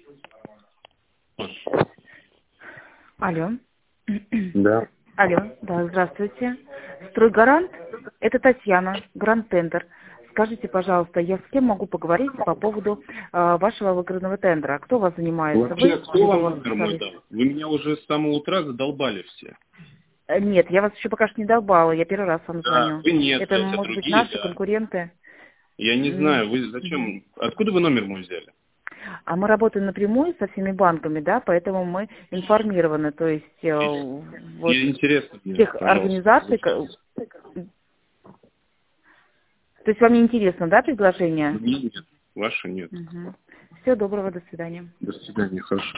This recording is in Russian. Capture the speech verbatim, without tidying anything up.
Алло. Да. Алло, да, здравствуйте. Стройгарант, это Татьяна, Гранд Тендер. Скажите, пожалуйста, я с кем могу поговорить по поводу э, вашего выигранного тендера? Кто у вас занимается? Вообще, Вы? кто вам Либо номер мой специалист? дал? Вы меня уже с самого утра задолбали все. Э, Нет, я вас еще пока что не долбала, я первый раз вам Да, звоню. вы нет, Это, блядь, а может быть, другие, наши да. конкуренты? Я не М, знаю, вы мгм. зачем? Откуда вы номер мой взяли? А мы работаем напрямую со всеми банками, да, поэтому мы информированы, то есть э, вот Мне интересно, мне, тех пожалуйста. организаций, ко- то есть вам не интересно, да, предложение? Мне нет. Ваше нет. Угу. Всего доброго, до свидания. До свидания, хорошо.